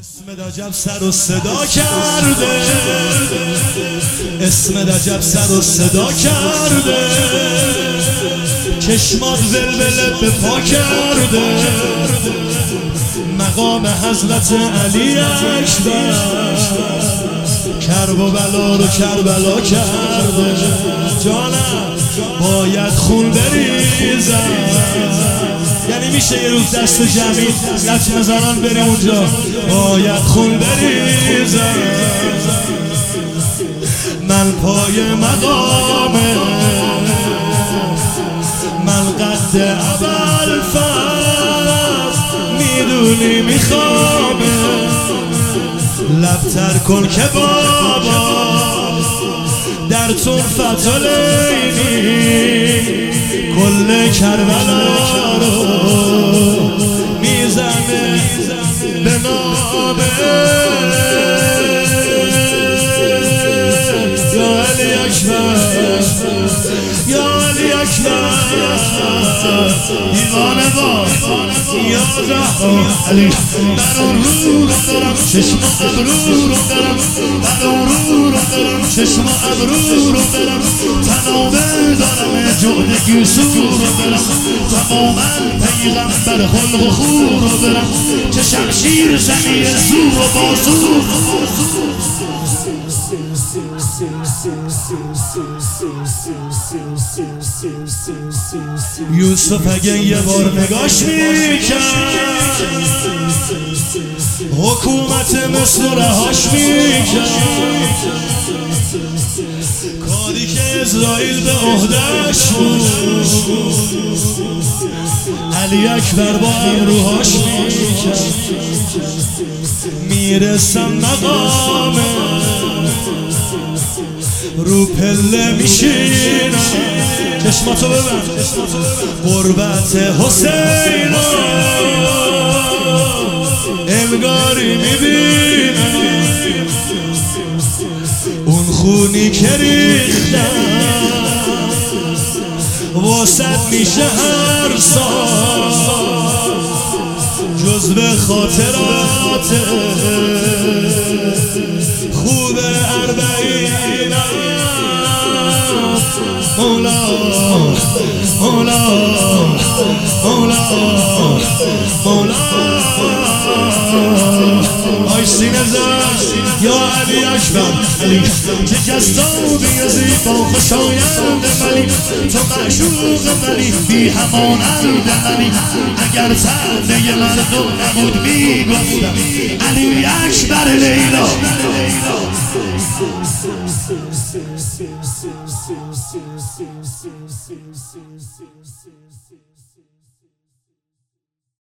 اسمت عجب سر و صدا کرده، اسمت عجب سر و صدا کرده، چشمات ولوله به پا کرده، مقام حضرت علی اکبر کرب و بلا رو کربلا کرده. جانم باید خون بریزم، یعنی میشه یه روز دست جمعی لطف نظران بریم اونجا. باید خون بریزم من پای مقامه، من قد ابوالفضل میدونی میخوامه، لبتر کن که بابا در طرفت العینی کل کربلا رو میزنه به نامه. یا علی اکبر، یا علی اکبر، دیوانه باش یا زهرا علی. من اون رو دارم، چشم ابرو رو دارم، من اون رو دارم، چشم ابرو رو دارم، تنابه دارم، جهد گیسو رو دارم، تماما پیغمبر خلق و خور رو دارم، که شمشیر زمین زور و بازور. یوسف اگه یه بار نگاش میکرد، حکومت مصر رهاش میکرد، کاری که اسرائیل به عهده‌اش بود علی اکبر با ابروهاش میکرد. میرسم مقامه رو پله میشینم، چشماتو ببند، قربت حسین انگاری میبینم، اون خونی که ریختم واسط میشه هر سال جزو خاطرات خوب اربعینم. مولا مولا مولا مولا آی سینه زن یا علی اکبر علی، چه جذابی و زیبا خوشایند منی، تو معشوق منی بی همانند منی، اگر طعنه مردم نبود میگفتم علی اکبر لیلا.